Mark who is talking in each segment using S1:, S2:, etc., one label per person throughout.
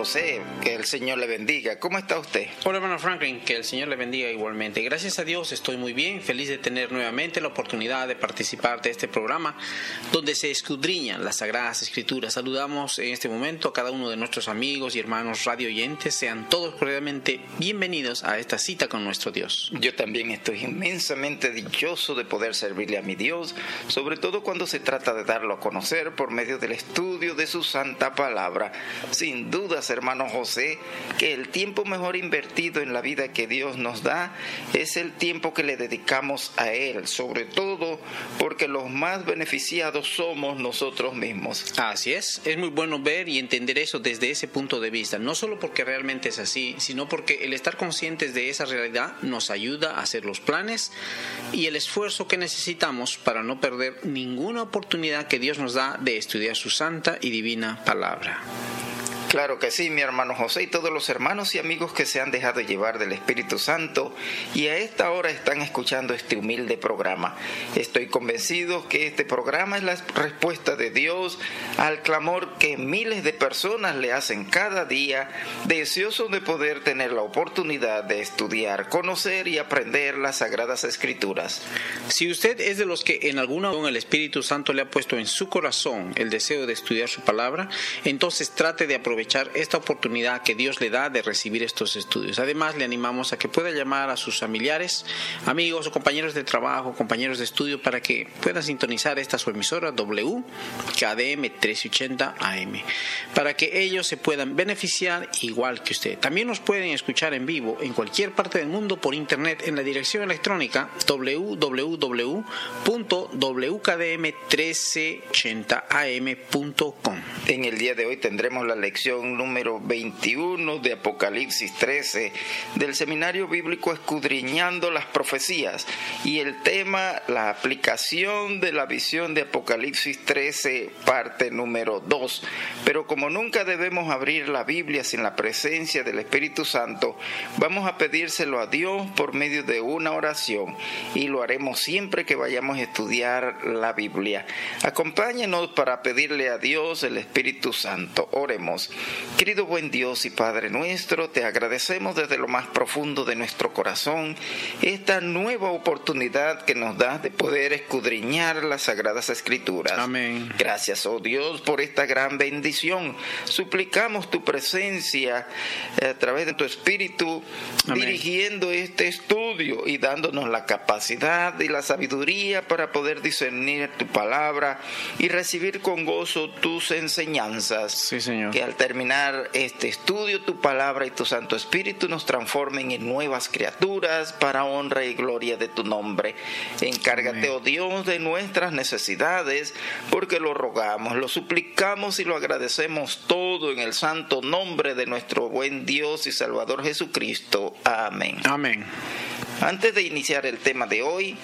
S1: José, que el Señor le bendiga. ¿Cómo está usted?
S2: Hola, hermano Franklin, que el Señor le bendiga igualmente. Gracias a Dios estoy muy bien, feliz de tener nuevamente la oportunidad de participar de este programa donde se escudriñan las Sagradas Escrituras. Saludamos en este momento a cada uno de nuestros amigos y hermanos radio oyentes. Sean todos cordialmente bienvenidos a esta cita con nuestro Dios.
S1: Yo también estoy inmensamente dichoso de poder servirle a mi Dios, sobre todo cuando se trata de darlo a conocer por medio del estudio de su santa palabra. Sin dudas, hermano José, que el tiempo mejor invertido en la vida que Dios nos da es el tiempo que le dedicamos a Él, sobre todo porque los más beneficiados somos nosotros mismos.
S2: Así es muy bueno ver y entender eso desde ese punto de vista, no solo porque realmente es así, sino porque el estar conscientes de esa realidad nos ayuda a hacer los planes y el esfuerzo que necesitamos para no perder ninguna oportunidad que Dios nos da de estudiar su santa y divina palabra.
S1: Claro que sí, mi hermano José, y todos los hermanos y amigos que se han dejado llevar del Espíritu Santo y a esta hora están escuchando este humilde programa. Estoy convencido que este programa es la respuesta de Dios al clamor que miles de personas le hacen cada día, deseosos de poder tener la oportunidad de estudiar, conocer y aprender las Sagradas Escrituras.
S2: Si usted es de los que en alguna ocasión el Espíritu Santo le ha puesto en su corazón el deseo de estudiar su palabra, entonces trate de aprovechar esta oportunidad que Dios le da de recibir estos estudios. Además, le animamos a que pueda llamar a sus familiares, amigos o compañeros de trabajo, compañeros de estudio, para que puedan sintonizar esta su emisora WKDM 1380 AM, para que ellos se puedan beneficiar igual que usted. También nos pueden escuchar en vivo en cualquier parte del mundo por internet en la dirección electrónica www.wkdm1380am.com.
S1: En el día de hoy tendremos la lección número 21 de Apocalipsis 13 del Seminario Bíblico Escudriñando las Profecías, y el tema, la aplicación de la visión de Apocalipsis 13, parte número 2. Pero como nunca debemos abrir la Biblia sin la presencia del Espíritu Santo, vamos a pedírselo a Dios por medio de una oración, y lo haremos siempre que vayamos a estudiar la Biblia. Acompáñenos para pedirle a Dios el Espíritu Santo. Oremos. Querido buen Dios y Padre nuestro, te agradecemos desde lo más profundo de nuestro corazón esta nueva oportunidad que nos das de poder escudriñar las Sagradas Escrituras.
S2: Amén.
S1: Gracias, oh Dios, por esta gran bendición. Suplicamos tu presencia a través de tu Espíritu. Amén. Dirigiendo este estudio y dándonos la capacidad y la sabiduría para poder discernir tu palabra y recibir con gozo tus enseñanzas.
S2: Sí, Señor.
S1: Que al terminar este estudio, tu palabra y tu Santo Espíritu nos transformen en nuevas criaturas para honra y gloria de tu nombre. Encárgate, amén, oh Dios, de nuestras necesidades, porque lo rogamos, lo suplicamos y lo agradecemos todo en el santo nombre de nuestro buen Dios y Salvador Jesucristo. Amén.
S2: Amén.
S1: Antes de iniciar el tema de hoy,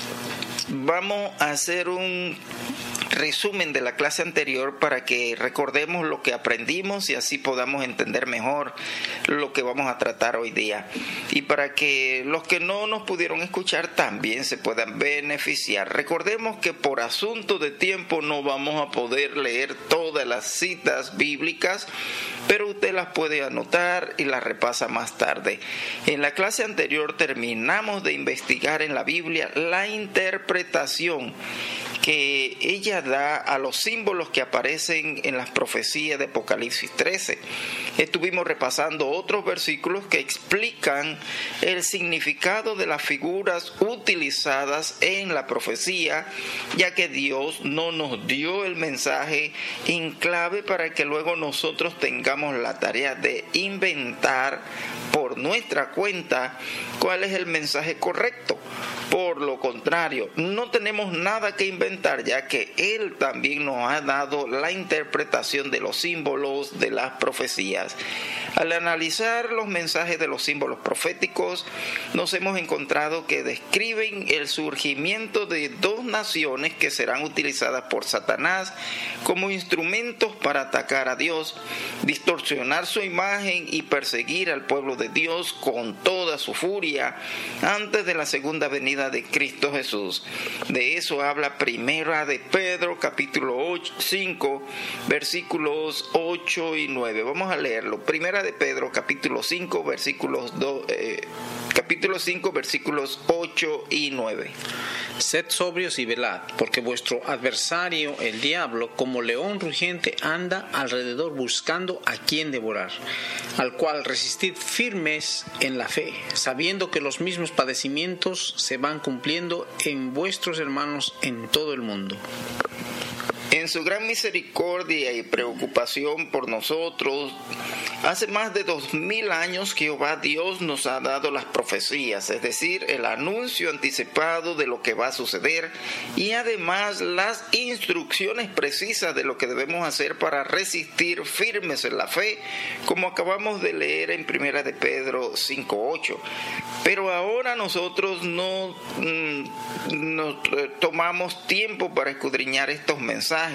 S1: vamos a hacer un resumen de la clase anterior para que recordemos lo que aprendimos y así podamos entender mejor lo que vamos a tratar hoy día, y para que los que no nos pudieron escuchar también se puedan beneficiar. Recordemos que por asunto de tiempo no vamos a poder leer todas las citas bíblicas, pero usted las puede anotar y las repasa más tarde. En la clase anterior terminamos de investigar en la Biblia la interpretación que ella da a los símbolos que aparecen en las profecías de Apocalipsis 13. Estuvimos repasando otros versículos que explican el significado de las figuras utilizadas en la profecía, ya que Dios no nos dio el mensaje en clave para que luego nosotros tengamos la tarea de inventar por nuestra cuenta cuál es el mensaje correcto. Por lo contrario, no tenemos nada que inventar, ya que Él también nos ha dado la interpretación de los símbolos de las profecías. Al analizar los mensajes de los símbolos proféticos, nos hemos encontrado que describen el surgimiento de dos naciones que serán utilizadas por Satanás como instrumentos para atacar a Dios, distorsionar su imagen y perseguir al pueblo de Dios con toda su furia antes de la segunda venida de Cristo Jesús. De eso habla Primera de Pedro, capítulo 5, versículos 8 y 9. Vamos a leerlo. Primera de Pedro, capítulo 5, versículos 8 y 9.
S2: Sed sobrios y velad, porque vuestro adversario, el diablo, como león rugiente, anda alrededor buscando a quien devorar, al cual resistid firmes en la fe, sabiendo que los mismos padecimientos se van cumpliendo en vuestros hermanos en todo el mundo.
S1: En su gran misericordia y preocupación por nosotros, hace más de 2000 años Jehová Dios nos ha dado las profecías, es decir, el anuncio anticipado de lo que va a suceder y además las instrucciones precisas de lo que debemos hacer para resistir firmes en la fe, como acabamos de leer en Primera de Pedro 5:8. Pero ahora nosotros no tomamos tiempo para escudriñar estos mensajes.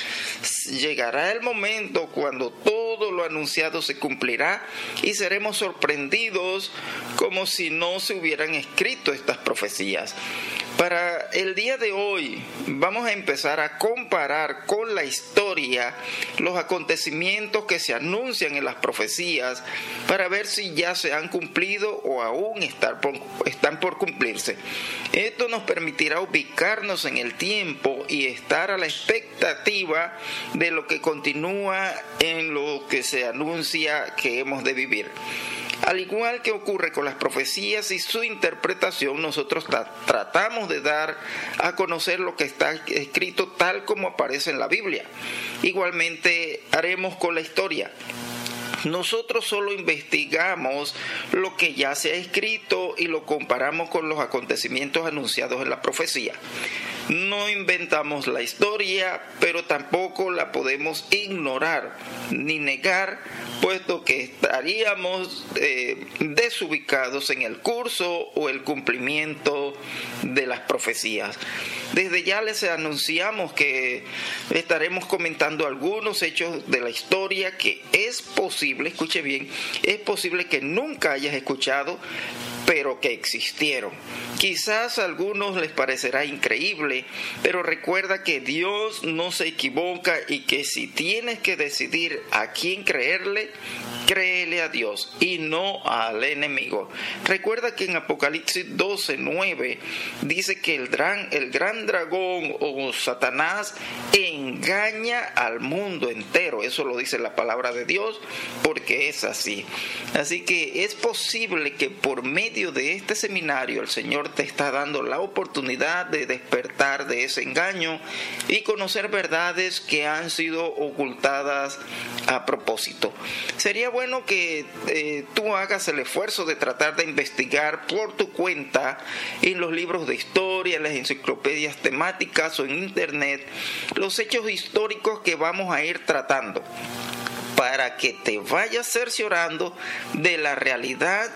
S1: Llegará el momento cuando todo lo anunciado se cumplirá y seremos sorprendidos como si no se hubieran escrito estas profecías. Para el día de hoy vamos a empezar a comparar con la historia los acontecimientos que se anuncian en las profecías para ver si ya se han cumplido o aún están por cumplirse. Esto nos permitirá ubicarnos en el tiempo y estar a la expectativa de lo que continúa en lo que se anuncia que hemos de vivir. Al igual que ocurre con las profecías y su interpretación, nosotros tratamos de dar a conocer lo que está escrito tal como aparece en la Biblia. Igualmente haremos con la historia. Nosotros solo investigamos lo que ya se ha escrito y lo comparamos con los acontecimientos anunciados en la profecía. No inventamos la historia, pero tampoco la podemos ignorar ni negar, puesto que estaríamos desubicados en el curso o el cumplimiento de las profecías. Desde ya les anunciamos que estaremos comentando algunos hechos de la historia que es posible, escuche bien, es posible que nunca hayas escuchado, pero que existieron. Quizás a algunos les parecerá increíble, pero recuerda que Dios no se equivoca y que si tienes que decidir a quién creerle, créele a Dios y no al enemigo. Recuerda que en Apocalipsis 12:9 dice que el gran dragón o Satanás engaña al mundo entero. Eso lo dice la palabra de Dios porque es así. Así que es posible que por medio de este seminario el Señor te está dando la oportunidad de despertar de ese engaño y conocer verdades que han sido ocultadas a propósito. Sería bueno que tú hagas el esfuerzo de tratar de investigar por tu cuenta en los libros de historia, en las enciclopedias temáticas o en internet los hechos históricos que vamos a ir tratando, para que te vayas cerciorando de la realidad,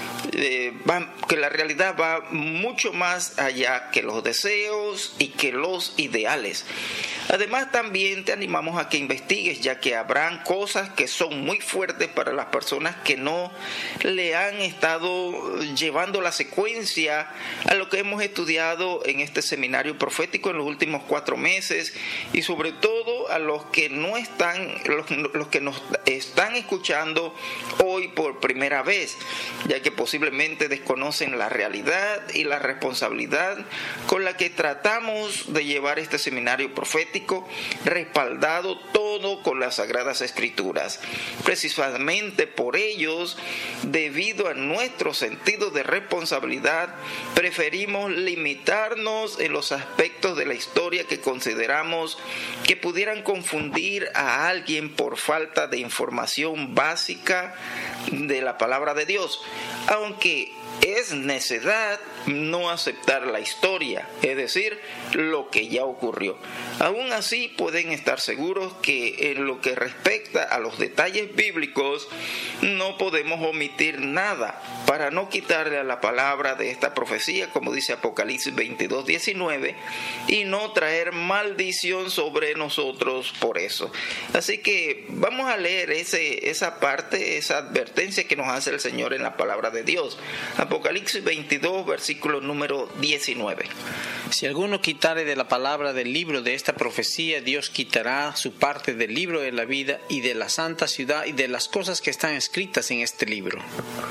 S1: que la realidad va mucho más allá que los deseos y que los ideales. Además, también te animamos a que investigues, ya que habrán cosas que son muy fuertes para las personas que no le han estado llevando la secuencia a lo que hemos estudiado en este seminario profético en los últimos 4 meses, y sobre todo a los que no están, los que nos están escuchando hoy por primera vez, ya que posiblemente desconocen la realidad y la responsabilidad con la que tratamos de llevar este seminario profético, respaldado todo con las Sagradas Escrituras. Precisamente por ellos, debido a nuestro sentido de responsabilidad, preferimos limitarnos en los aspectos de la historia que consideramos que pudieran confundir a alguien por falta de información básica de la palabra de Dios, aunque Es necedad no aceptar la historia, es decir, lo que ya ocurrió. Aún así, pueden estar seguros que en lo que respecta a los detalles bíblicos, no podemos omitir nada para no quitarle a la palabra de esta profecía, como dice Apocalipsis 22:19, y no traer maldición sobre nosotros por eso. Así que vamos a leer esa parte, esa advertencia que nos hace el Señor en la palabra de Dios. Apocalipsis 22, versículo número 19.
S2: Si alguno quitare de la palabra del libro de esta profecía, Dios quitará su parte del libro de la vida y de la santa ciudad y de las cosas que están escritas en este libro.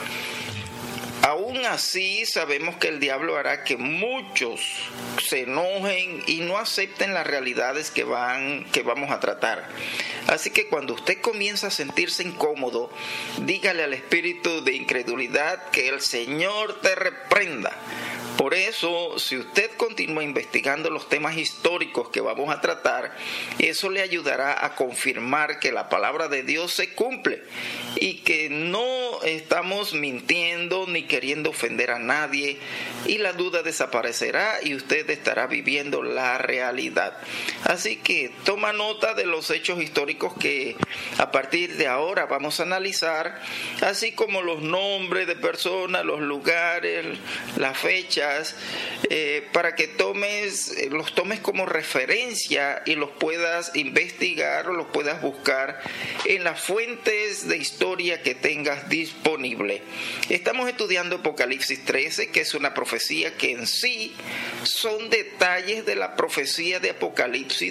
S1: Aún así, sabemos que el diablo hará que muchos se enojen y no acepten las realidades que vamos a tratar. Así que cuando usted comienza a sentirse incómodo, dígale al espíritu de incredulidad que el Señor te reprenda. Por eso, si usted continúa investigando los temas históricos que vamos a tratar, eso le ayudará a confirmar que la palabra de Dios se cumple y que no estamos mintiendo ni queriendo ofender a nadie, y la duda desaparecerá y usted estará viviendo la realidad. Así que toma nota de los hechos históricos que a partir de ahora vamos a analizar, así como los nombres de personas, los lugares, las fechas, para que los tomes como referencia y los puedas investigar o los puedas buscar en las fuentes de historia que tengas disponible. Estamos estudiando Apocalipsis 13, que es una profecía que en sí son detalles de la profecía de Apocalipsis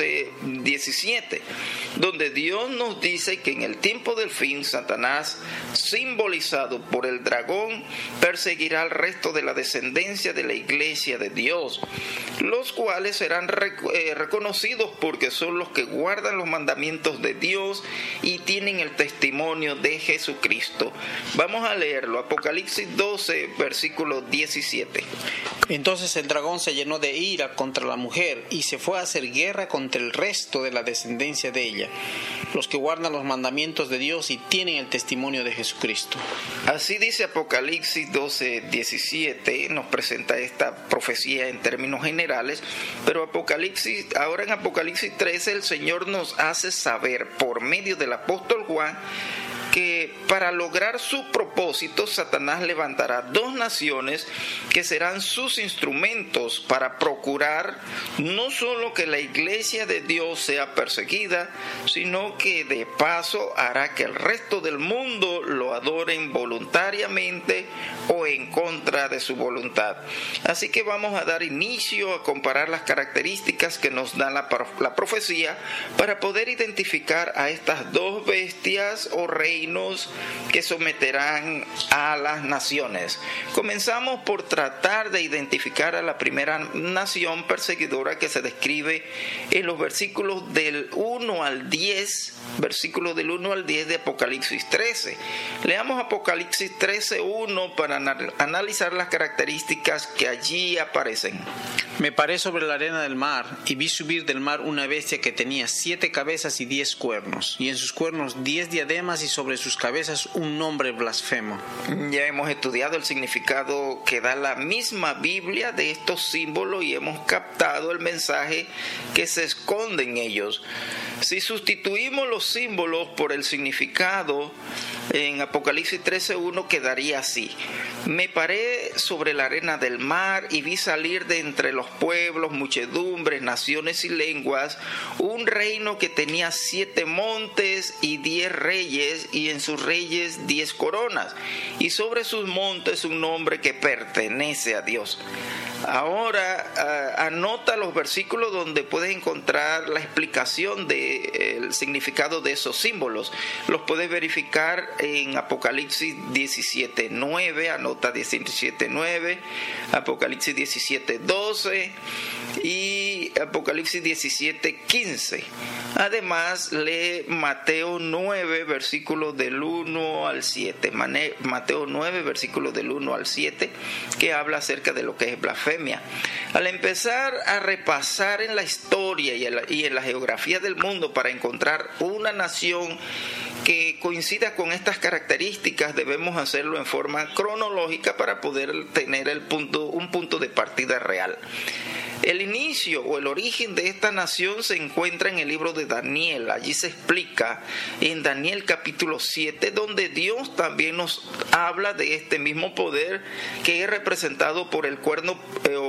S1: 12:17, donde Dios nos dice que en el tiempo del fin Satanás, simbolizado por el dragón, perseguirá al resto de la descendencia de la iglesia de Dios, los cuales serán reconocidos porque son los que guardan los mandamientos de Dios y tienen el testimonio de Jesucristo. Vamos a leerlo, Apocalipsis 12, versículo 17.
S2: Entonces el dragón se llenó de ira contra la mujer y se fue a hacer guerra contra el resto de la descendencia de ella, los que guardan los mandamientos de Dios y tienen el testimonio de Jesucristo.
S1: Así dice Apocalipsis 12, 17, nos presenta esta profecía en términos generales, pero ahora en Apocalipsis 13 el Señor nos hace saber por medio del apóstol Juan que para lograr su propósito Satanás levantará dos naciones que serán sus instrumentos para procurar no solo que la iglesia de Dios sea perseguida, sino que de paso hará que el resto del mundo lo adoren voluntariamente o en contra de su voluntad. Así que vamos a dar inicio a comparar las características que nos da la profecía para poder identificar a estas dos bestias o reinos que someterán a las naciones. Comenzamos por tratar de identificar a la primera nación perseguidora que se describe en los versículos del 1 al 10, de Apocalipsis 13. Leamos Apocalipsis 13:1 para analizar las características que allí aparecen.
S2: Me paré sobre la arena del mar y vi subir del mar una bestia que tenía 7 cabezas y 10 cuernos, y en sus cuernos 10 diademas y sobre sus cabezas un nombre blasfemo.
S1: Ya hemos estudiado el significado que da la misma Biblia de estos símbolos y hemos captado el mensaje que se esconde en ellos. Si sustituimos los símbolos por el significado, en Apocalipsis 13:1 quedaría así: me paré sobre la arena del mar y vi salir de entre los pueblos, muchedumbres, naciones y lenguas, un reino que tenía 7 montes y 10 reyes, y en sus reyes 10 coronas, y sobre sus montes un nombre que pertenece a Dios. Ahora anota los versículos donde puedes encontrar la explicación del significado de esos símbolos. Los puedes verificar en Apocalipsis 17:9, anota 17:9, Apocalipsis 17:12 y Apocalipsis 17:15. Además, lee Mateo 9, versículos del 1 al 7. Mateo 9, versículos del 1 al 7, que habla acerca de lo que es blasfemia. Al empezar a repasar en la historia y en la geografía del mundo para encontrar una nación que coincida con estas características, debemos hacerlo en forma cronológica para poder tener un punto de partida real. El inicio o el origen de esta nación se encuentra en el libro de Daniel. Allí se explica en Daniel capítulo 7, donde Dios también nos habla de este mismo poder que es representado por el cuerno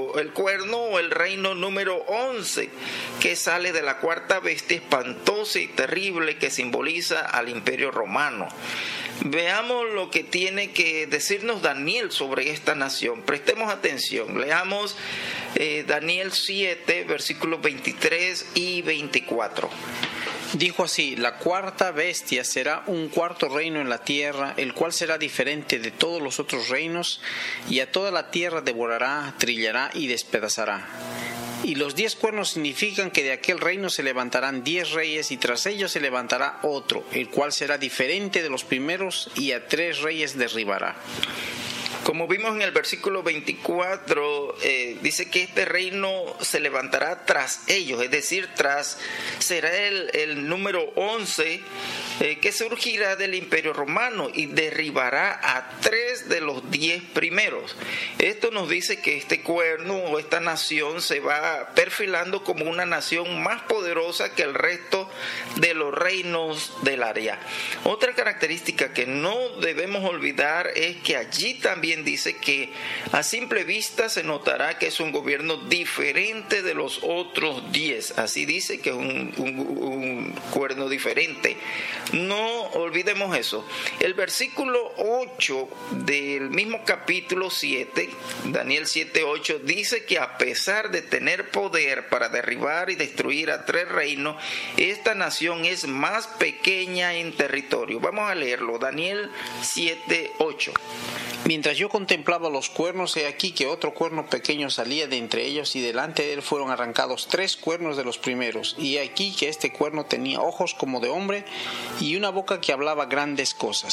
S1: o el reino número 11, que sale de la cuarta bestia espantosa y terrible que simboliza al Imperio Romano. Veamos lo que tiene que decirnos Daniel sobre esta nación. Prestemos atención. Leamos Daniel 7, versículos 23 y 24.
S2: Dijo así: la cuarta bestia será un cuarto reino en la tierra, el cual será diferente de todos los otros reinos, y a toda la tierra devorará, trillará y despedazará. Y los 10 cuernos significan que de aquel reino se levantarán 10 reyes, y tras ellos se levantará otro, el cual será diferente de los primeros, y a 3 reyes derribará.
S1: Como vimos en el versículo 24, dice que este reino se levantará tras ellos, es decir, será el número 11 que surgirá del Imperio Romano y derribará a 3 de los 10 primeros. Esto nos dice que este cuerno o esta nación se va perfilando como una nación más poderosa que el resto de los reinos del área. Otra característica que no debemos olvidar es que allí también dice que a simple vista se notará que es un gobierno diferente de los otros 10. Así dice que es un cuerno diferente. No olvidemos eso. El versículo 8 del mismo capítulo 7, Daniel 7:8, dice que a pesar de tener poder para derribar y destruir a 3 reinos, esta nación es más pequeña en territorio. Vamos a leerlo. Daniel 7:8.
S2: Mientras yo contemplaba los cuernos, he aquí que otro cuerno pequeño salía de entre ellos, y delante de él fueron arrancados 3 cuernos de los primeros. Y he aquí que este cuerno tenía ojos como de hombre y una boca que hablaba grandes cosas.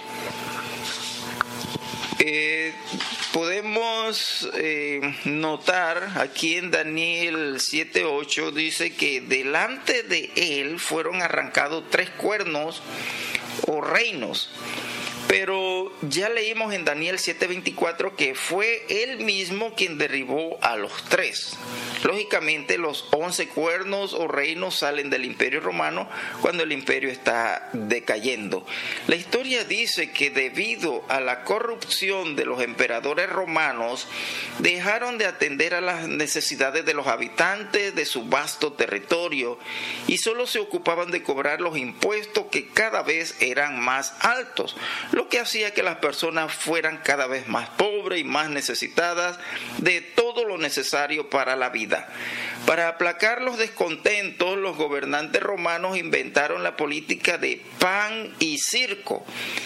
S1: Podemos notar aquí en Daniel 7:8 dice que delante de él fueron arrancados 3 cuernos o reinos. Pero ya leímos en Daniel 7:24 que fue él mismo quien derribó a los 3. Lógicamente los 11 cuernos o reinos salen del Imperio Romano cuando el imperio está decayendo. La historia dice que debido a la corrupción de los emperadores romanos, dejaron de atender a las necesidades de los habitantes de su vasto territorio y solo se ocupaban de cobrar los impuestos, que cada vez eran más altos, lo que hacía que las personas fueran cada vez más pobres y más necesitadas de todo lo necesario para la vida. Para aplacar los descontentos, los gobernantes romanos inventaron la política de pan y circo,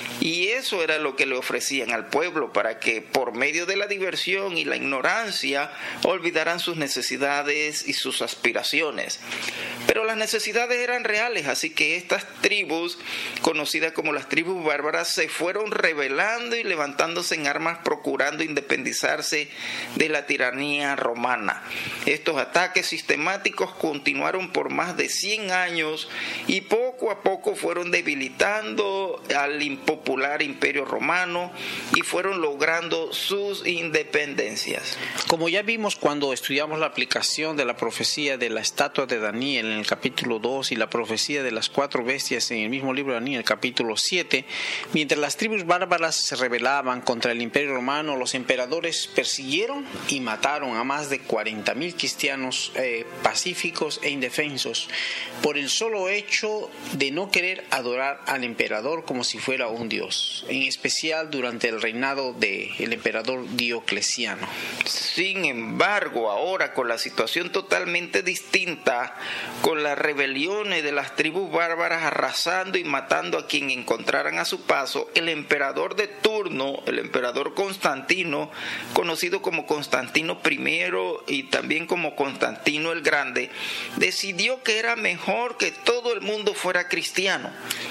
S1: y eso era lo que le ofrecían al pueblo para que por medio de la diversión y la ignorancia olvidaran sus necesidades y sus aspiraciones. Pero las necesidades eran reales, así que estas tribus, conocidas como las tribus bárbaras, se fueron rebelando y levantándose en armas, procurando independizarse de la tiranía romana. Estos ataques sistemáticos continuaron por más de 100 años y poco a poco fueron debilitando al impopular Imperio Romano y fueron logrando sus independencias.
S2: Como ya vimos cuando estudiamos la aplicación de la profecía de la estatua de Daniel en el capítulo 2 y la profecía de las 4 bestias en el mismo libro de Daniel, el capítulo 7, mientras las tribus bárbaras se rebelaban contra el Imperio Romano, los emperadores persiguieron y mataron a más de 40,000 cristianos pacíficos e indefensos por el solo hecho de no querer adorar al emperador como si fuera un dios, en especial durante el reinado del emperador Diocleciano.
S1: Sin embargo, ahora con la situación totalmente distinta, con las rebeliones de las tribus bárbaras arrasando y matando a quien encontraran a su paso, el emperador de turno, el emperador Constantino, conocido como Constantino I y también como Constantino el Grande, decidió que era mejor que todo el mundo fuera cristiano,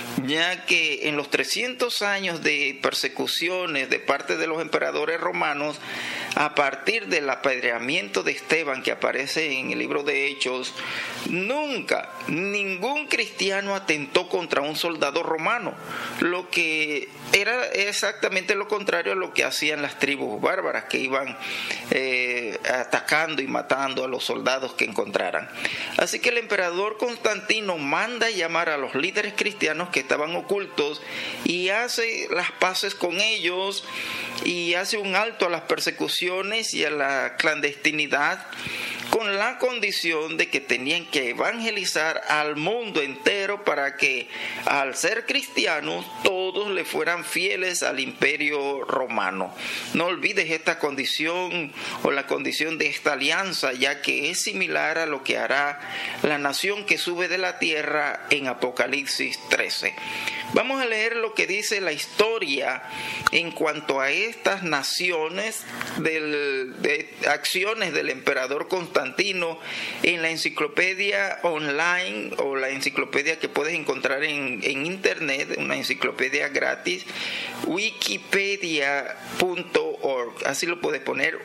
S1: ya que en los 300 años de persecuciones de parte de los emperadores romanos a partir del apedreamiento de Esteban que aparece en el libro de Hechos, nunca ningún cristiano atentó contra un soldado romano, lo que era exactamente lo contrario a lo que hacían las tribus bárbaras, que iban atacando y matando a los soldados que encontraran. Así que el emperador Constantino manda llamar a los líderes cristianos que estaban ocultos y hace las paces con ellos y hace un alto a las persecuciones y a la clandestinidad, con la condición de que tenían que evangelizar al mundo entero para que, al ser cristianos, todos le fueran fieles al imperio romano. No olvides esta condición o la condición de esta alianza, ya que es similar a lo que hará la nación que sube de la tierra en Apocalipsis 13. Vamos a leer lo que dice la historia en cuanto a estas naciones de acciones del emperador Constantino en la enciclopedia online o la enciclopedia que puedes encontrar en internet, una enciclopedia gratis, wikipedia.org. Así lo puedes poner,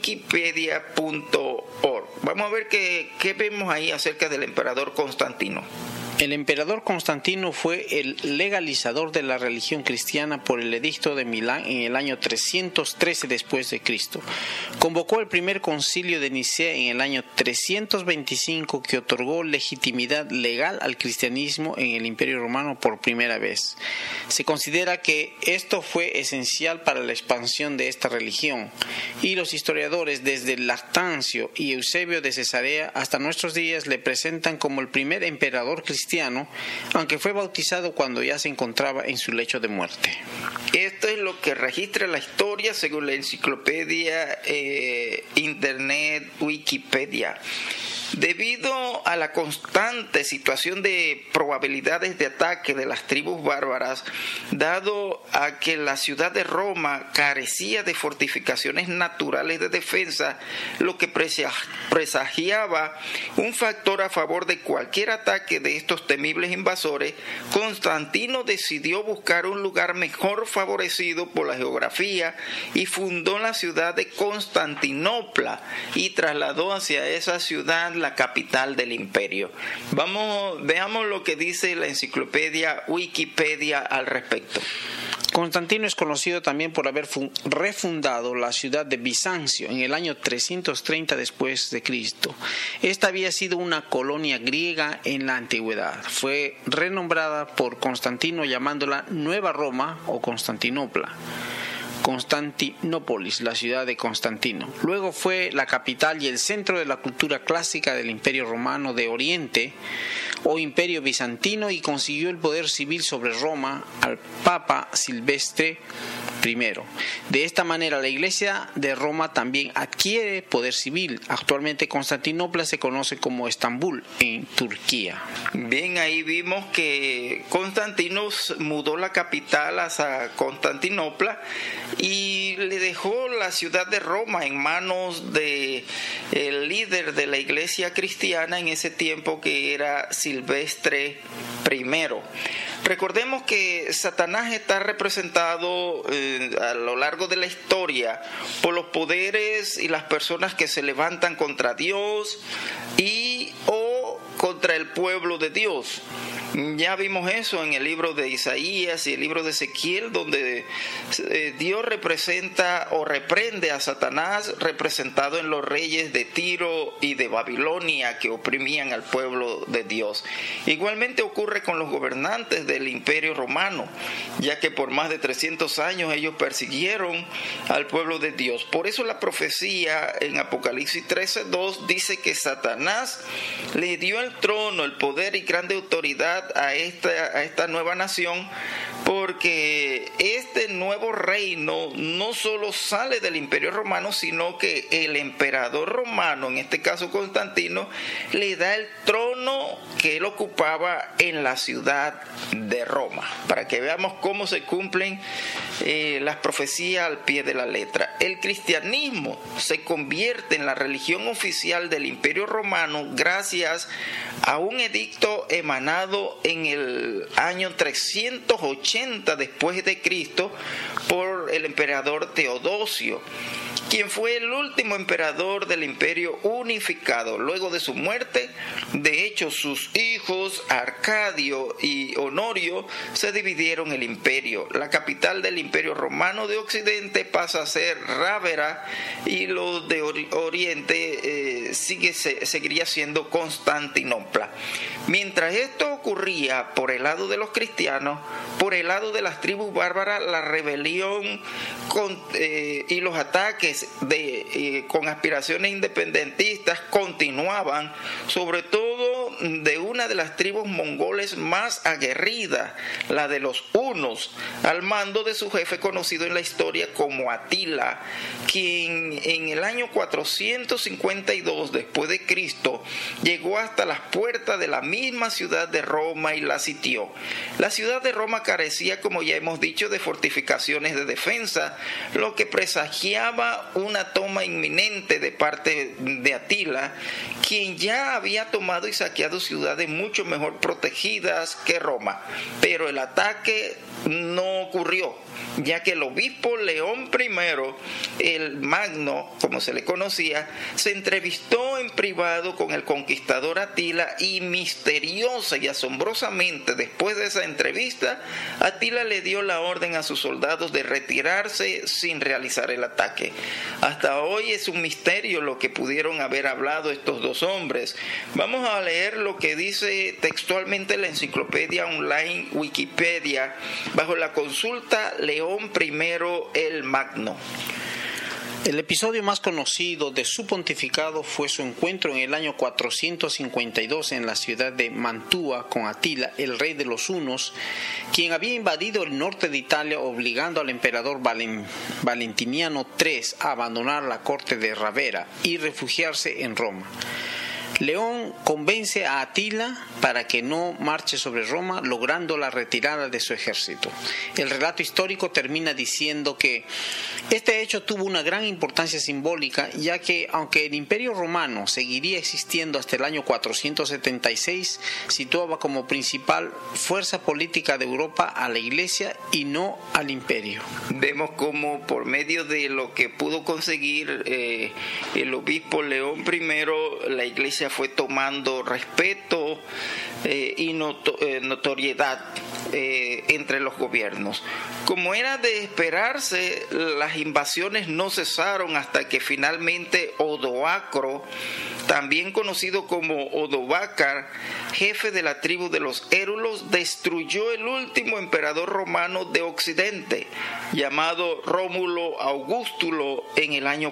S1: wikipedia.org. Vamos a ver qué vemos ahí acerca del emperador Constantino.
S2: El emperador Constantino fue el legalizador de la religión cristiana por el edicto de Milán en el año 313 después de Cristo. Convocó el primer concilio de Nicea en el año 325 que otorgó legitimidad legal al cristianismo en el Imperio Romano por primera vez. Se considera que esto fue esencial para la expansión de esta religión, y los historiadores desde Lactancio y Eusebio de Cesarea hasta nuestros días le presentan como el primer emperador cristiano, aunque fue bautizado cuando ya se encontraba en su lecho de muerte.
S1: Esto es lo que registra la historia según la enciclopedia internet Wikipedia. Debido a la constante situación de probabilidades de ataque de las tribus bárbaras, dado a que la ciudad de Roma carecía de fortificaciones naturales de defensa, lo que presagiaba un factor a favor de cualquier ataque de estos temibles invasores, Constantino decidió buscar un lugar mejor favorecido por la geografía y fundó la ciudad de Constantinopla y trasladó hacia esa ciudad la capital del imperio. Veamos lo que dice la enciclopedia Wikipedia al respecto.
S2: Constantino es conocido también por haber refundado la ciudad de Bizancio en el año 330 después de Cristo. Esta había sido una colonia griega en la antigüedad. Fue renombrada por Constantino llamándola Nueva Roma o Constantinopla. Constantinópolis, la ciudad de Constantino. Luego fue la capital y el centro de la cultura clásica del Imperio Romano de Oriente o Imperio Bizantino, y consiguió el poder civil sobre Roma al Papa Silvestre I. De esta manera la Iglesia de Roma también adquiere poder civil. Actualmente Constantinopla se conoce como Estambul en Turquía.
S1: Bien, ahí vimos que Constantino mudó la capital hacia Constantinopla y le dejó la ciudad de Roma en manos del líder de la iglesia cristiana en ese tiempo, que era Silvestre I. Recordemos que Satanás está representado a lo largo de la historia por los poderes y las personas que se levantan contra Dios o contra el pueblo de Dios. Ya vimos eso en el libro de Isaías y el libro de Ezequiel, donde Dios representa o reprende a Satanás, representado en los reyes de Tiro y de Babilonia que oprimían al pueblo de Dios. Igualmente ocurre con los gobernantes del Imperio Romano, ya que por más de 300 años ellos persiguieron al pueblo de Dios. Por eso la profecía en Apocalipsis 13:2 dice que Satanás le dio el trono, el poder y grande autoridad a esta nueva nación, porque este nuevo reino no solo sale del Imperio Romano, sino que el emperador romano, en este caso Constantino, le da el trono que él ocupaba en la ciudad de Roma, para que veamos cómo se cumplen las profecías al pie de la letra. El cristianismo se convierte en la religión oficial del Imperio Romano gracias a un edicto emanado en el año 380 después de Cristo por el emperador Teodosio. quien fue el último emperador del Imperio unificado. Luego de su muerte, de hecho, sus hijos Arcadio y Honorio se dividieron el imperio. La capital del Imperio Romano de Occidente pasa a ser Rávera y los de Oriente seguiría siendo Constantinopla. Mientras esto ocurría por el lado de los cristianos, por el lado de las tribus bárbaras, la rebelión y los ataques con aspiraciones independentistas continuaban, sobre todo de una de las tribus mongoles más aguerridas, la de los hunos, al mando de su jefe conocido en la historia como Atila, quien en el año 452 después de Cristo llegó hasta las puertas de la misma ciudad de Roma y la sitió. La ciudad de Roma carecía, como ya hemos dicho, de fortificaciones de defensa, lo que presagiaba una toma inminente de parte de Atila, quien ya había tomado y saqueado ciudades mucho mejor protegidas que Roma. Pero el ataque no ocurrió, ya que el obispo León I, el Magno, como se le conocía, se entrevistó en privado con el conquistador Atila y misteriosa y asombrosamente después de esa entrevista, Atila le dio la orden a sus soldados de retirarse sin realizar el ataque. Hasta hoy es un misterio lo que pudieron haber hablado estos dos hombres. Vamos a leer lo que dice textualmente la enciclopedia online Wikipedia bajo la consulta León I el Magno.
S2: El episodio más conocido de su pontificado fue su encuentro en el año 452 en la ciudad de Mantua con Atila, el rey de los hunos, quien había invadido el norte de Italia obligando al emperador Valentiniano III a abandonar la corte de Rávera y refugiarse en Roma. León convence a Atila para que no marche sobre Roma, logrando la retirada de su ejército. El relato histórico termina diciendo que este hecho tuvo una gran importancia simbólica, ya que aunque el Imperio Romano seguiría existiendo hasta el año 476, situaba como principal fuerza política de Europa a la Iglesia y no al Imperio.
S1: Vemos cómo por medio de lo que pudo conseguir el obispo León I, la Iglesia fue tomando respeto y notoriedad entre los gobiernos. Como era de esperarse, las invasiones no cesaron hasta que finalmente Odoacro, también conocido como Odovacar, jefe de la tribu de los Érulos, destruyó el último emperador romano de Occidente, llamado Rómulo Augustulo, en el año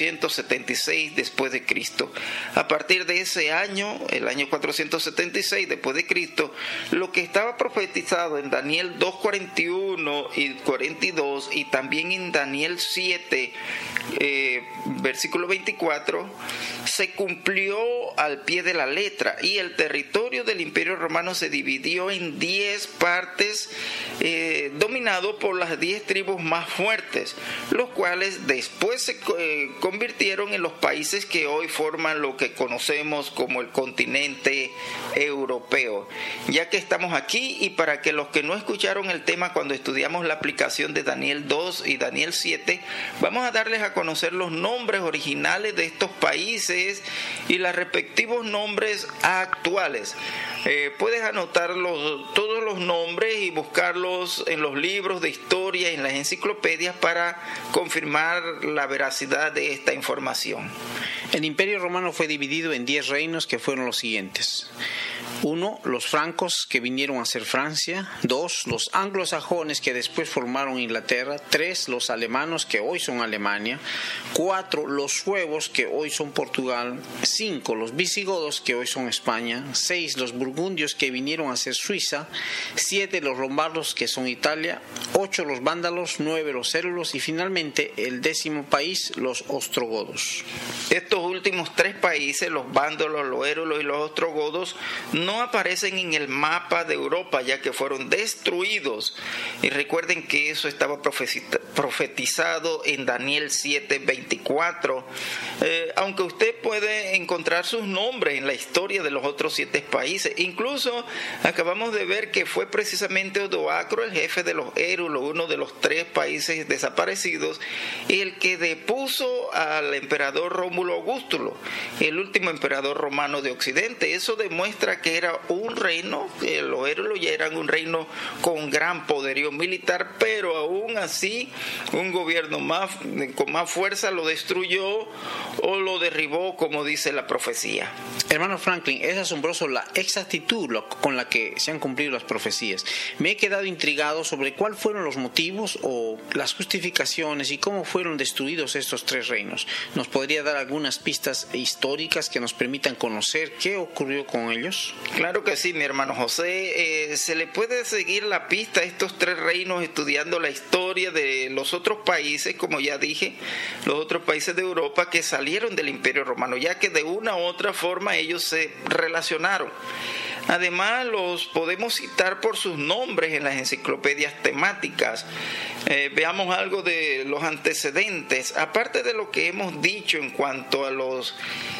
S1: 476 después de Cristo. A partir de ese año, el año 476 después de Cristo, lo que estaba profetizado en Daniel 2:41 y 42 y también en Daniel 7, versículo 24, se cumplió al pie de la letra, y el territorio del Imperio Romano se dividió en 10 partes, dominado por las 10 tribus más fuertes, los cuales después se convirtieron en los países que hoy forman lo que conocemos como el continente europeo. Ya que estamos aquí, y para que los que no escucharon el tema cuando estudiamos la aplicación de Daniel 2 y Daniel 7, vamos a darles a conocer los nombres originales de estos países y los respectivos nombres actuales. Puedes anotar todos los nombres y buscarlos en los libros de historia y en las enciclopedias para confirmar la veracidad de esta información.
S2: El Imperio Romano fue dividido en 10 reinos que fueron los siguientes. 1. Los francos, que vinieron a ser Francia. 2. Los anglosajones, que después formaron Inglaterra. 3. Los alemanos, que hoy son Alemania. 4. Los suevos, que hoy son Portugal. 5. Los visigodos, que hoy son España. 6. Los burgundios, que vinieron a ser Suiza. 7. Los lombardos, que son Italia. 8. Los vándalos. 9. Los érulos. Y finalmente, el 10º país, los ostrogodos.
S1: Estos últimos 3 países, los vándalos, los érulos y los ostrogodos, no aparecen en el mapa de Europa, ya que fueron destruidos. Y recuerden que eso estaba profetizado en Daniel 7:24. Aunque usted puede encontrar sus nombres en la historia de los otros 7 países. Incluso acabamos de ver que fue precisamente Odoacro, el jefe de los érulos, uno de los 3 países desaparecidos, el que depuso al emperador Rómulo Augustulo, el último emperador romano de Occidente. Eso demuestra que era un reino, los érulos ya eran un reino con gran poderío militar, pero aún así un gobierno con más fuerza lo destruyó o lo derribó, como dice la profecía.
S2: Hermano Franklin, es asombroso la exactitud con la que se han cumplido las profecías. Me he quedado intrigado sobre cuáles fueron los motivos o las justificaciones y cómo fueron destruidos estos 3 reinos. ¿Nos podría dar algunas pistas históricas que nos permitan conocer qué ocurrió con ellos?
S1: Claro que sí, mi hermano José. Se le puede seguir la pista a estos 3 reinos estudiando la historia de los otros países, como ya dije, los otros países de Europa que salieron del Imperio Romano, ya que de una u otra forma ellos se relacionaron. Además, los podemos citar por sus nombres en las enciclopedias temáticas. Veamos algo de los antecedentes. Aparte de lo que hemos dicho en cuanto a los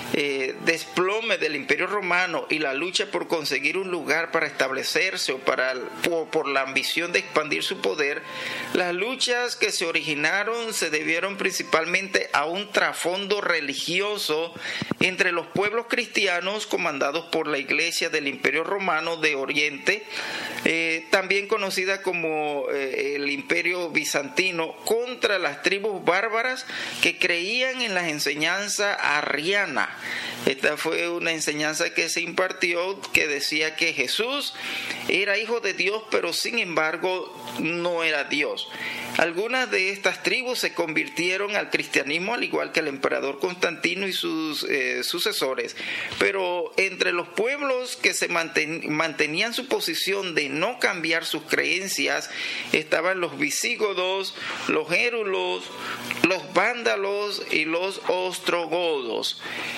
S1: desplomes del Imperio Romano y la lucha por conseguir un lugar para establecerse o por la ambición de expandir su poder, las luchas que se originaron se debieron principalmente a un trasfondo religioso entre los pueblos cristianos comandados por la Iglesia del Imperio Romano de Oriente, también conocida como el Imperio Bizantino, contra las tribus bárbaras que creían en la enseñanza arriana. Esta fue una enseñanza que se impartió que decía que Jesús era hijo de Dios, pero sin embargo no era Dios. Algunas de estas tribus se convirtieron al cristianismo, al igual que el emperador Constantino y sus sucesores. Pero entre los pueblos que se mantenían su posición de no cambiar sus creencias estaban los visigodos, los érulos, los vándalos y los ostrogodos.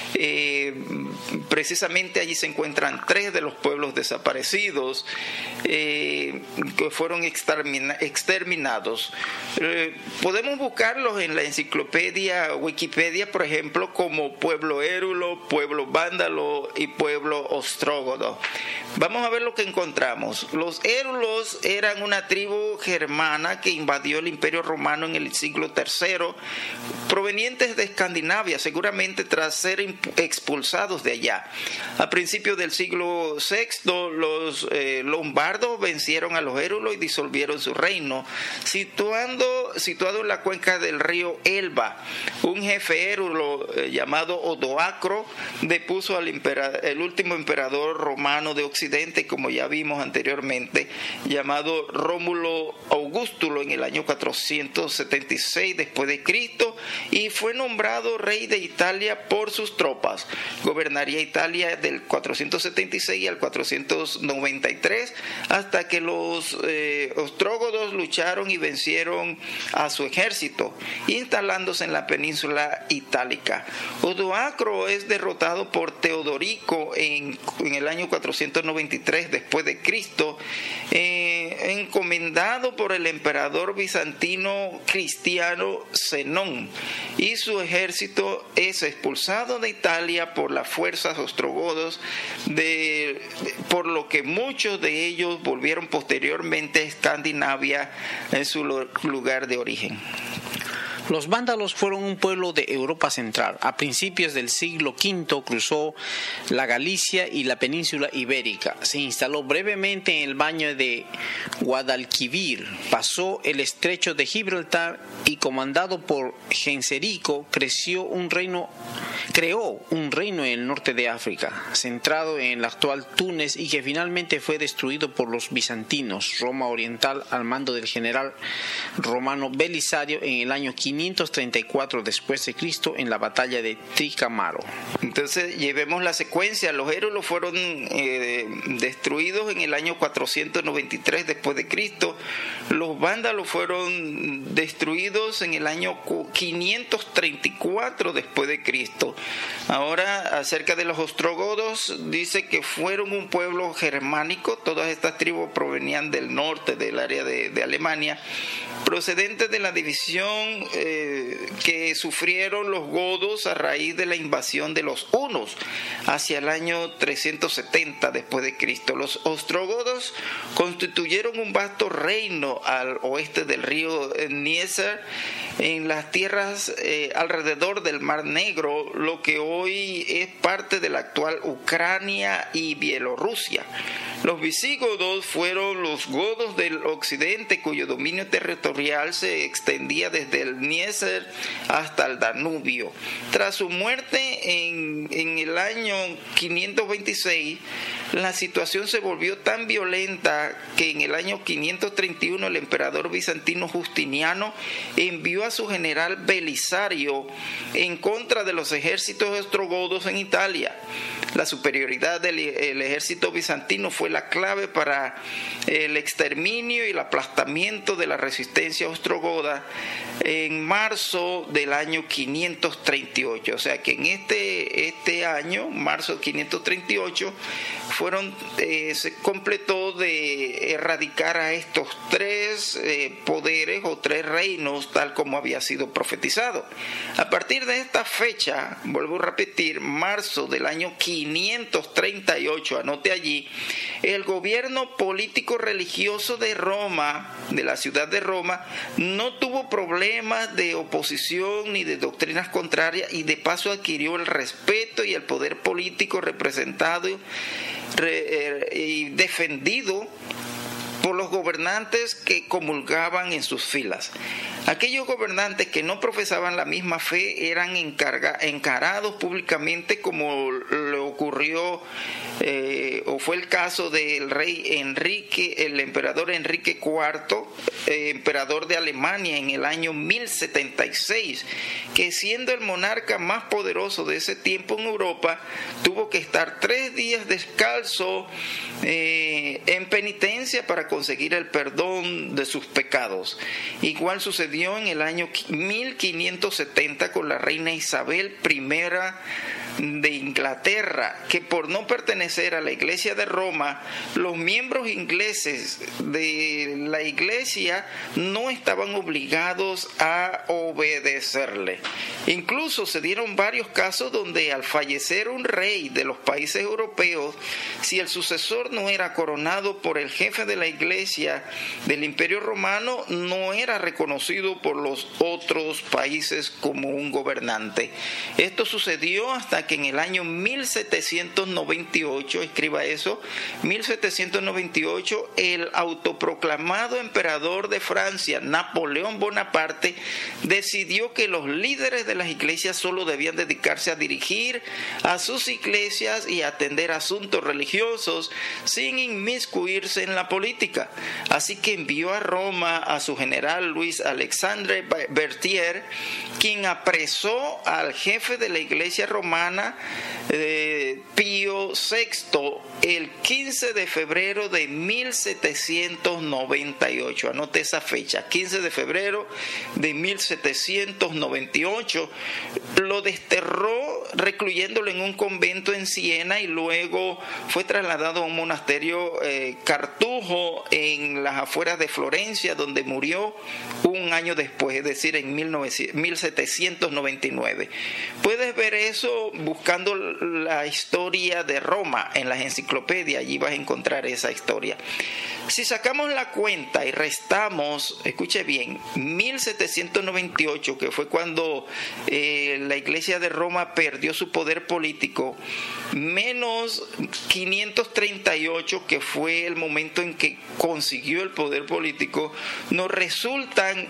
S1: Precisamente allí se encuentran 3 de los pueblos desaparecidos que fueron exterminados. Podemos buscarlos en la enciclopedia Wikipedia, por ejemplo, como pueblo érulo, pueblo vándalo y pueblo ostrógodo. Vamos a ver lo que encontramos. Los érulos eran una tribu germana que invadió el Imperio Romano en el siglo III, provenientes de Escandinavia, seguramente tras ser expulsados de allá. A principios del siglo VI, los lombardos vencieron a los érulos y disolvieron su reino, situado en la cuenca del río Elba. Un jefe érulo llamado Odoacro depuso al el último emperador romano de Occidente, como ya vimos anteriormente, llamado Rómulo Augustulo, en el año 476 después de Cristo, y fue nombrado rey de Italia por sus tropas. Gobernaría Italia del 476 al 493 hasta que los ostrógodos lucharon y vencieron a su ejército, instalándose en la península itálica. Odoacro es derrotado por Teodorico en el año 493 después de Cristo, encomendado por el emperador bizantino cristiano Zenón, y su ejército es expulsado de Italia por las fuerzas ostrogodos, por lo que muchos de ellos volvieron posteriormente a Escandinavia en su lugar de origen.
S2: Los vándalos fueron un pueblo de Europa Central. A principios del siglo V cruzó la Galicia y la península ibérica. Se instaló brevemente en el valle de Guadalquivir. Pasó el estrecho de Gibraltar y, comandado por Genserico, creó un reino en el norte de África, centrado en el actual Túnez, y que finalmente fue destruido por los bizantinos. Roma Oriental, al mando del general romano Belisario, en el año 500 534 después de Cristo en la batalla de Tricamaro.
S1: Entonces llevemos la secuencia. Los érulos fueron destruidos en el año 493 después de Cristo. Los vándalos fueron destruidos en el año 534 después de Cristo. Ahora, acerca de los ostrogodos, dice que fueron un pueblo germánico. Todas estas tribus provenían del norte, del área de Alemania, procedentes de la división que sufrieron los godos a raíz de la invasión de los hunos hacia el año 370 después de Cristo. Los ostrogodos constituyeron un vasto reino al oeste del río Dnieper, en las tierras alrededor del Mar Negro, lo que hoy es parte de la actual Ucrania y Bielorrusia. Los visigodos fueron los godos del occidente, cuyo dominio territorial se extendía desde el Dnieper hasta el Danubio. Tras su muerte en el año 526, la situación se volvió tan violenta que en el año 531 el emperador bizantino Justiniano envió a su general Belisario en contra de los ejércitos ostrogodos en Italia. La superioridad del ejército bizantino fue la clave para el exterminio y el aplastamiento de la resistencia ostrogoda en marzo del año 538. O sea que en este año, marzo 538, se completó de erradicar a estos tres poderes o tres reinos, tal como había sido profetizado. A partir de esta fecha, vuelvo a repetir, marzo del año 538, anote allí, el gobierno político religioso de Roma, de la ciudad de Roma, no tuvo problemas de oposición ni de doctrinas contrarias, y de paso adquirió el respeto y el poder político representado y defendido por los gobernantes que comulgaban en sus filas. Aquellos gobernantes que no profesaban la misma fe eran encarados públicamente, como le ocurrió o fue el caso del rey Enrique, el emperador Enrique IV, emperador de Alemania en el año 1076, que siendo el monarca más poderoso de ese tiempo en Europa, tuvo que estar 3 días descalzo en penitencia para conseguir el perdón de sus pecados. Igual sucedió en el año 1570 con la reina Isabel I de Inglaterra, que por no pertenecer a la Iglesia de Roma, los miembros ingleses de la Iglesia no estaban obligados a obedecerle. Incluso se dieron varios casos donde al fallecer un rey de los países europeos, si el sucesor no era coronado por el jefe de la Iglesia del Imperio Romano, no era reconocido por los otros países como un gobernante. Esto sucedió hasta que en el año 1798, escriba eso, 1798, el autoproclamado emperador de Francia, Napoleón Bonaparte, decidió que los líderes de las iglesias solo debían dedicarse a dirigir a sus iglesias y atender asuntos religiosos sin inmiscuirse en la política. Así que envió a Roma a su general Luis Alexandre Berthier, quien apresó al jefe de la iglesia romana, Pío VI, el 15 de febrero de 1798. Anote esa fecha, 15 de febrero de 1798. Lo desterró recluyéndolo en un convento en Siena y luego fue trasladado a un monasterio Cartujo en las afueras de Florencia, donde murió un año después, es decir, en 1799. Puedes ver eso buscando la historia de Roma en las enciclopedias, allí vas a encontrar esa historia. Si sacamos la cuenta y restamos, escuche bien, 1798, que fue cuando la Iglesia de Roma perdió su poder político, menos 538, que fue el momento en que consiguió el poder político, nos resultan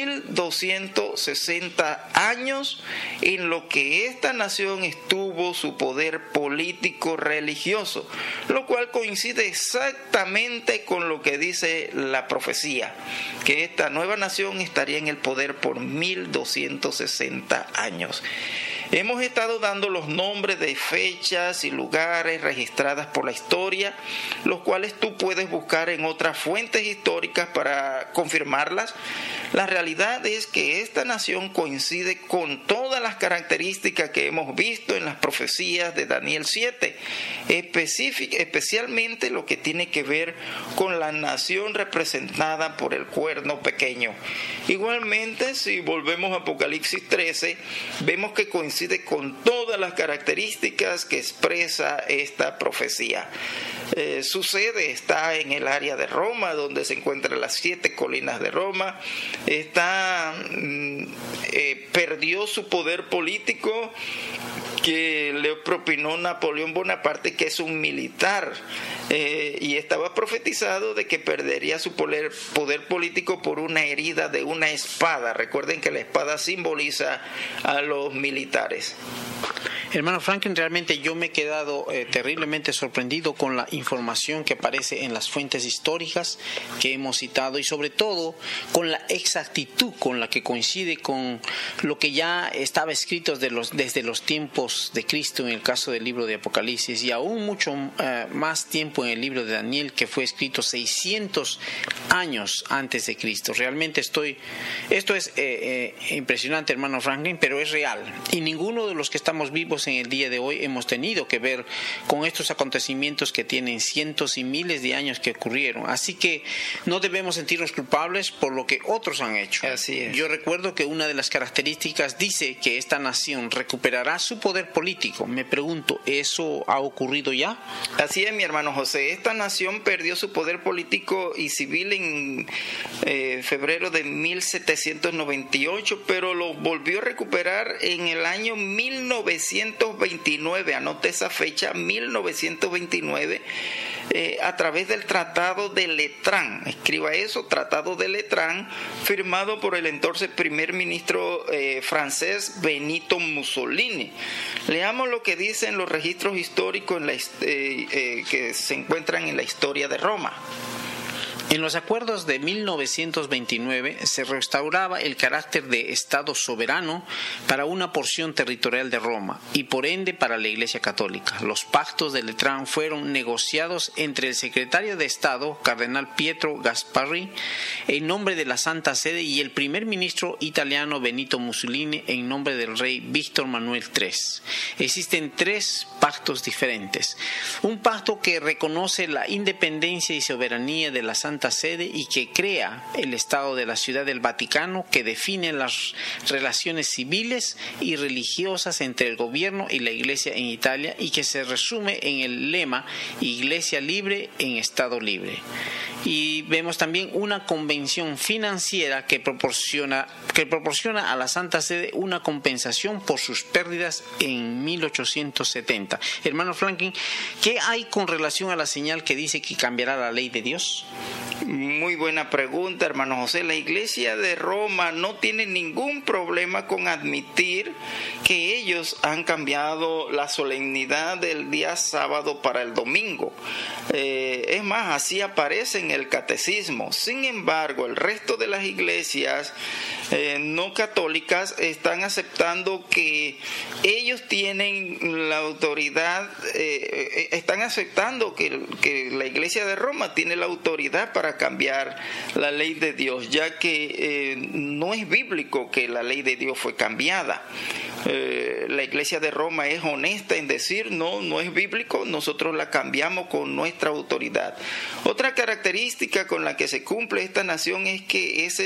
S1: 1260 años en lo que esta nación estuvo su poder político religioso, lo cual coincide exactamente con lo que dice la profecía, que esta nueva nación estaría en el poder por 1260 años. Hemos estado dando los nombres de fechas y lugares registradas por la historia, los cuales tú puedes buscar en otras fuentes históricas para confirmarlas. La realidad es que esta nación coincide con todas las características que hemos visto en las profecías de Daniel 7, especialmente lo que tiene que ver con la nación representada por el cuerno pequeño. Igualmente, si volvemos a Apocalipsis 13, vemos que coincide con todas las características que expresa esta profecía. Su sede está en el área de Roma, donde se encuentran las 7 colinas de Roma. Perdió su poder político que le propinó Napoleón Bonaparte, que es un militar, y estaba profetizado de que perdería su poder político por una herida de una espada. Recuerden que la espada simboliza a los militares.
S2: Hermano Franklin, realmente yo me he quedado terriblemente sorprendido con la información que aparece en las fuentes históricas que hemos citado, y sobre todo con la exactitud con la que coincide con lo que ya estaba escrito desde los tiempos de Cristo en el caso del libro de Apocalipsis, y aún mucho más tiempo en el libro de Daniel, que fue escrito 600 años antes de Cristo. Realmente esto es impresionante, hermano Franklin, pero es real, y ninguno de los que estamos vivos en el día de hoy hemos tenido que ver con estos acontecimientos que tienen cientos y miles de años que ocurrieron. Así que no debemos sentirnos culpables por lo que otros han hecho.
S1: Así es.
S2: Yo recuerdo que una de las características dice que esta nación recuperará su poder político. Me pregunto, ¿eso ha ocurrido ya?
S1: Así es, mi hermano José. Esta nación perdió su poder político y civil en febrero de 1798, pero lo volvió a recuperar en el año 1929, anote esa fecha, 1929, a través del Tratado de Letrán. Escriba eso, Tratado de Letrán, firmado por el entonces primer ministro francés Benito Mussolini. Leamos lo que dicen los registros históricos que se encuentran en la historia de Roma.
S2: En los acuerdos de 1929 se restauraba el carácter de Estado soberano para una porción territorial de Roma y por ende para la Iglesia Católica. Los pactos de Letrán fueron negociados entre el secretario de Estado, cardenal Pietro Gasparri, en nombre de la Santa Sede, y el primer ministro italiano Benito Mussolini en nombre del rey Víctor Manuel III. Existen 3 pactos diferentes. Un pacto que reconoce la independencia y soberanía de la Santa Sede y que crea el Estado de la Ciudad del Vaticano, que define las relaciones civiles y religiosas entre el gobierno y la Iglesia en Italia, y que se resume en el lema Iglesia libre en Estado libre. Y vemos también una convención financiera que proporciona a la Santa Sede una compensación por sus pérdidas en 1870. Hermano Franklin, ¿qué hay con relación a la señal que dice que cambiará la ley de Dios?
S1: Muy buena pregunta, hermano José. La Iglesia de Roma no tiene ningún problema con admitir que ellos han cambiado la solemnidad del día sábado para el domingo. Es más, así aparece en el catecismo. Sin embargo, el resto de las iglesias no católicas están aceptando que ellos tienen la autoridad, están aceptando que la Iglesia de Roma tiene la autoridad para cambiar la ley de Dios, ya que no es bíblico que la ley de Dios fue cambiada. La Iglesia de Roma es honesta en decir no es bíblico, nosotros la cambiamos con nuestra autoridad. Otra característica con la que se cumple esta nación es que es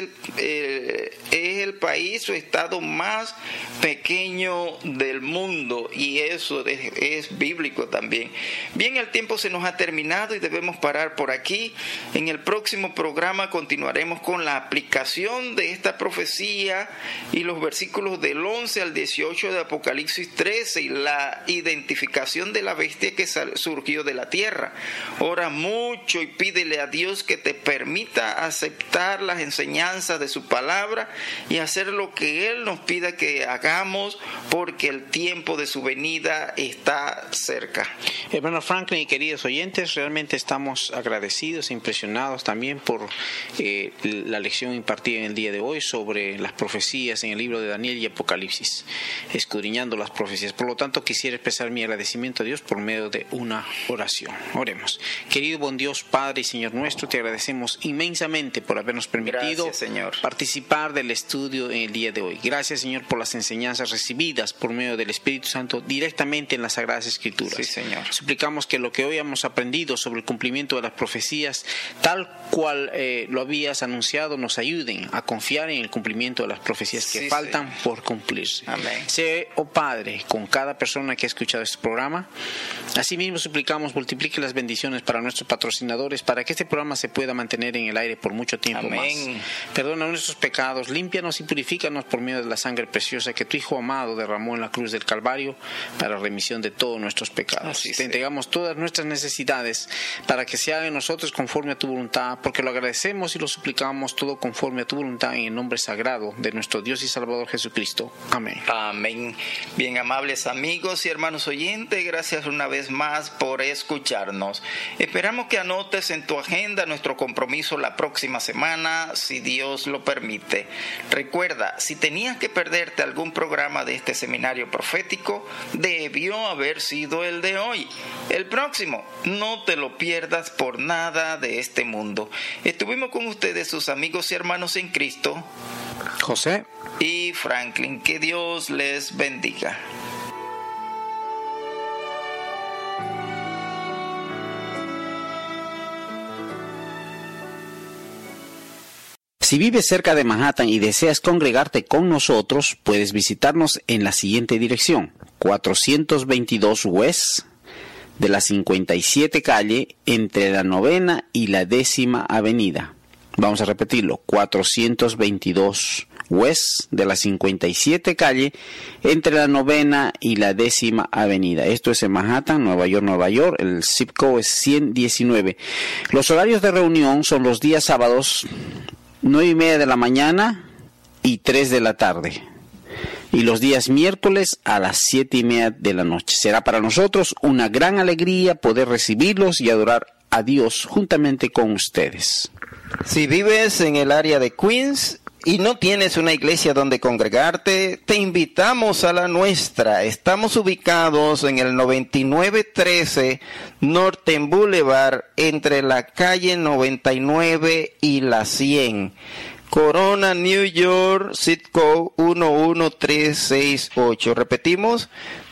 S1: el país o estado más pequeño del mundo, y eso es bíblico también. Bien, el tiempo se nos ha terminado y debemos parar por aquí. En el próximo programa continuaremos con la aplicación de esta profecía y los versículos del 11 al 18 18 de Apocalipsis 13 y la identificación de la bestia que surgió de la tierra. Ora mucho y pídele a Dios que te permita aceptar las enseñanzas de su palabra y hacer lo que Él nos pida que hagamos, porque el tiempo de su venida está cerca.
S2: Hermano Franklin y queridos oyentes, realmente estamos agradecidos e impresionados también por la lección impartida en el día de hoy sobre las profecías en el libro de Daniel y Apocalipsis, escudriñando las profecías. Por lo tanto, quisiera expresar mi agradecimiento a Dios por medio de una oración. Oremos. Querido buen Dios, Padre y Señor nuestro, te agradecemos inmensamente por habernos permitido participar del estudio en el día de hoy. Gracias, Señor, por las enseñanzas recibidas por medio del Espíritu Santo directamente en las Sagradas Escrituras.
S1: Sí, Señor.
S2: Suplicamos que lo que hoy hemos aprendido sobre el cumplimiento de las profecías, tal cual lo habías anunciado, nos ayuden a confiar en el cumplimiento de las profecías que faltan por cumplirse.
S1: Amén.
S2: Sé, oh Padre, con cada persona que ha escuchado este programa. Asimismo suplicamos multiplique las bendiciones para nuestros patrocinadores, para que este programa se pueda mantener en el aire por mucho tiempo más. Perdona nuestros pecados, límpianos y purifícanos por medio de la sangre preciosa que tu Hijo amado derramó en la cruz del Calvario para remisión de todos nuestros pecados. Te entregamos todas nuestras necesidades para que se haga en nosotros conforme a tu voluntad, porque lo agradecemos y lo suplicamos todo conforme a tu voluntad en el nombre sagrado de nuestro Dios y Salvador Jesucristo. Amén.
S1: Amén. Bien, amables amigos y hermanos oyentes, gracias una vez más por escucharnos. Esperamos que anotes en tu agenda nuestro compromiso la próxima semana, si Dios lo permite. Recuerda, si tenías que perderte algún programa de este seminario profético, debió haber sido el de hoy. El próximo, no te lo pierdas por nada de este mundo. Estuvimos con ustedes, sus amigos y hermanos en Cristo,
S2: José
S1: y Franklin. Que Dios les bendiga.
S3: Si vives cerca de Manhattan y deseas congregarte con nosotros, puedes visitarnos en la siguiente dirección: 422 West de la 57 calle, entre la 9ª y la 10ª avenida. Vamos a repetirlo: 422 West de la 57 calle, entre la 9ª y la 10ª avenida. Esto es en Manhattan, Nueva York. El zip code es 119. Los horarios de reunión son los días sábados, 9:30 de la mañana y 3 de la tarde. Y los días miércoles a las 7:30 de la noche. Será para nosotros una gran alegría poder recibirlos y adorar a Dios juntamente con ustedes.
S1: Si vives en el área de Queens y no tienes una iglesia donde congregarte, te invitamos a la nuestra. Estamos ubicados en el 9913 Norton Boulevard, entre la calle 99 y la 100. Corona, New York, zip code 11368. Repetimos,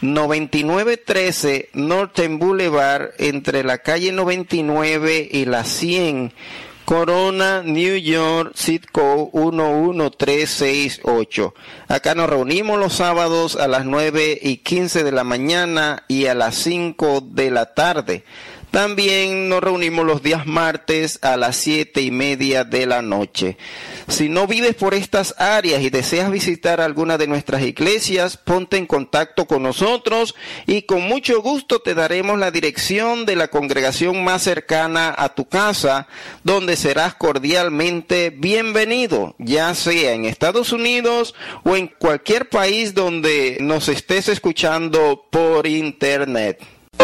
S1: 9913 Norton Boulevard, entre la calle 99 y la 100. Corona, New York, zip code 11368. Acá nos reunimos los sábados a las 9:15 de la mañana y a las 5 de la tarde. También nos reunimos los días martes a las 7:30 de la noche. Si no vives por estas áreas y deseas visitar alguna de nuestras iglesias, ponte en contacto con nosotros y con mucho gusto te daremos la dirección de la congregación más cercana a tu casa, donde serás cordialmente bienvenido, ya sea en Estados Unidos o en cualquier país donde nos estés escuchando por internet.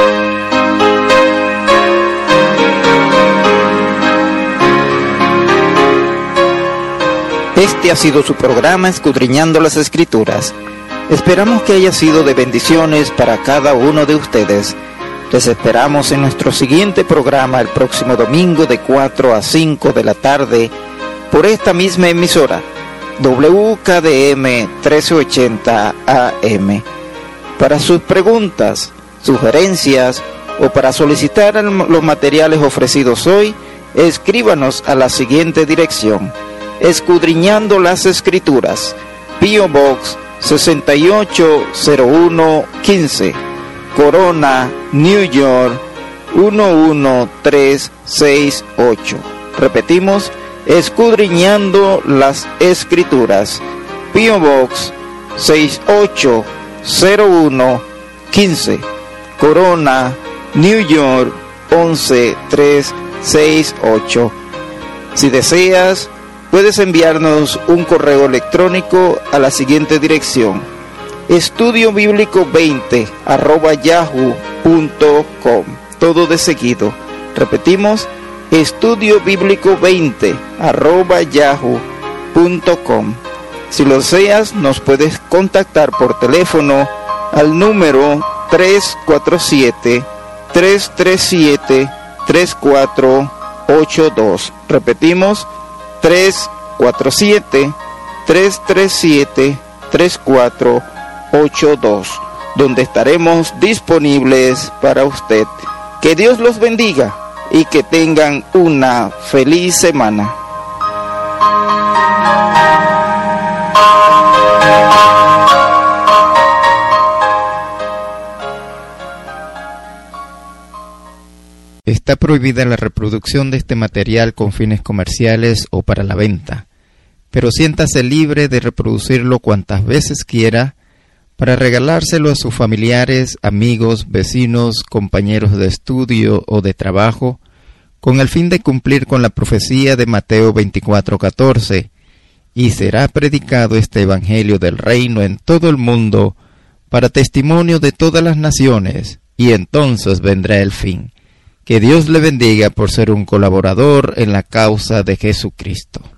S1: Este ha sido su programa Escudriñando las Escrituras. Esperamos que haya sido de bendiciones para cada uno de ustedes. Les esperamos en nuestro siguiente programa el próximo domingo de 4 a 5 de la tarde por esta misma emisora, WKDM 1380 AM. Para sus preguntas, sugerencias o para solicitar los materiales ofrecidos hoy, escríbanos a la siguiente dirección: Escudriñando las Escrituras, P.O. Box 680115, Corona, New York 11368. Repetimos, Escudriñando las Escrituras, P.O. Box 680115, Corona, New York 11368. Si deseas, puedes enviarnos un correo electrónico a la siguiente dirección: estudiobíblico20@yahoo.com. Todo de seguido. Repetimos: estudiobíblico20@yahoo.com. Si lo deseas, nos puedes contactar por teléfono al número 347-337-3482. Repetimos: 347-337-3482, donde estaremos disponibles para usted. Que Dios los bendiga y que tengan una feliz semana.
S4: Está prohibida la reproducción de este material con fines comerciales o para la venta, pero siéntase libre de reproducirlo cuantas veces quiera para regalárselo a sus familiares, amigos, vecinos, compañeros de estudio o de trabajo, con el fin de cumplir con la profecía de Mateo 24:14, y será predicado este evangelio del reino en todo el mundo para testimonio de todas las naciones, y entonces vendrá el fin. Que Dios le bendiga por ser un colaborador en la causa de Jesucristo.